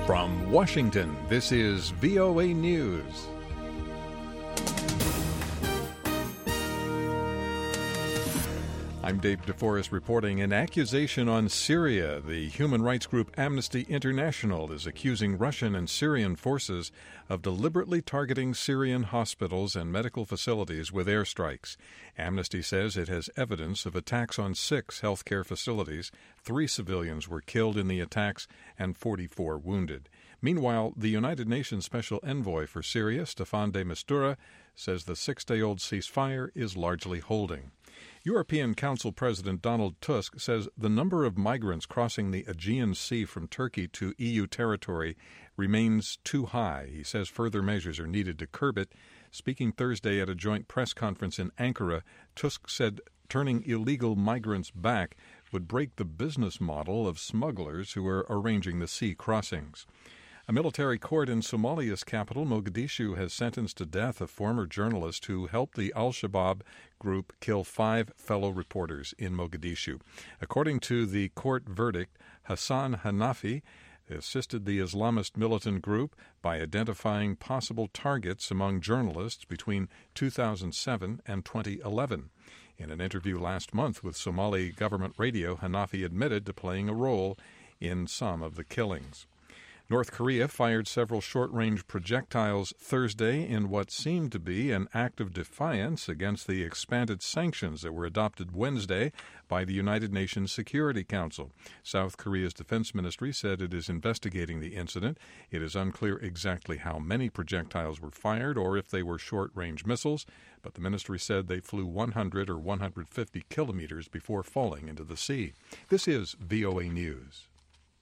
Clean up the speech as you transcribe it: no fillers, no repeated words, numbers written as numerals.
From Washington, this is VOA News. I'm Dave DeForest reporting an accusation on Syria. The human rights group Amnesty International is accusing Russian and Syrian forces of deliberately targeting Syrian hospitals and medical facilities with airstrikes. Amnesty says it has evidence of attacks on 6 healthcare facilities. 3 civilians were killed in the attacks and 44 wounded. Meanwhile, the United Nations Special Envoy for Syria, Staffan de Mistura, says the 6-day-old ceasefire is largely holding. European Council President Donald Tusk says the number of migrants crossing the Aegean Sea from Turkey to EU territory remains too high. He says further measures are needed to curb it. Speaking Thursday at a joint press conference in Ankara, Tusk said turning illegal migrants back would break the business model of smugglers who are arranging the sea crossings. A military court in Somalia's capital, Mogadishu, has sentenced to death a former journalist who helped the al-Shabaab group kill 5 fellow reporters in Mogadishu. According to the court verdict, Hassan Hanafi assisted the Islamist militant group by identifying possible targets among journalists between 2007 and 2011. In an interview last month with Somali government radio, Hanafi admitted to playing a role in some of the killings. North Korea fired several short-range projectiles Thursday in what seemed to be an act of defiance against the expanded sanctions that were adopted Wednesday by the United Nations Security Council. South Korea's defense ministry said it is investigating the incident. It is unclear exactly how many projectiles were fired or if they were short-range missiles, but the ministry said they flew 100 or 150 kilometers before falling into the sea. This is VOA News.